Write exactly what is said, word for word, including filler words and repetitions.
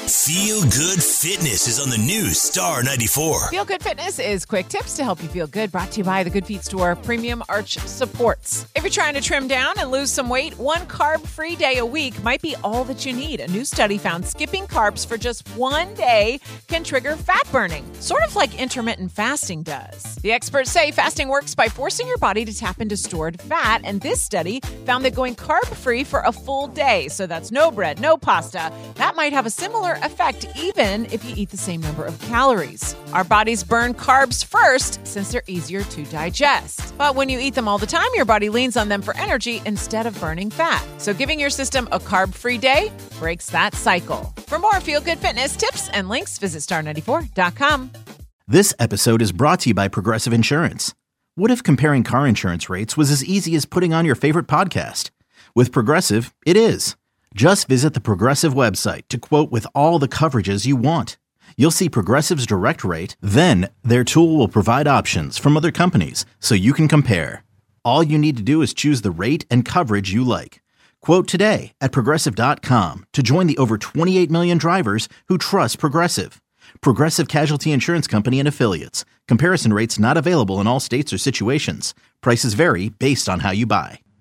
Feel Good Fitness is on the new Star ninety-four. Feel Good Fitness is quick tips to help you feel good, brought to you by the Good Feet Store Premium Arch Supports. If you're trying to trim down and lose some weight, one carb-free day a week might be all that you need. A new study found skipping carbs for just one day can trigger fat burning, sort of like intermittent fasting does. The experts say fasting works by forcing your body to tap into stored fat, and this study found that going carb-free for a full day, so that's no bread, no pasta, that might have a similar effect even if you eat the same number of calories. Our bodies burn carbs first since they're easier to digest. But when you eat them all the time, your body leans on them for energy instead of burning fat. So giving your system a carb-free day breaks that cycle. For more Feel Good Fitness tips and links, visit star ninety-four dot com. This episode is brought to you by Progressive Insurance. What if comparing car insurance rates was as easy as putting on your favorite podcast? With Progressive, it is. Just visit the Progressive website to quote with all the coverages you want. You'll see Progressive's direct rate, then their tool will provide options from other companies so you can compare. All you need to do is choose the rate and coverage you like. Quote today at progressive dot com to join the over twenty-eight million drivers who trust Progressive. Progressive Casualty Insurance Company and Affiliates. Comparison rates not available in all states or situations. Prices vary based on how you buy.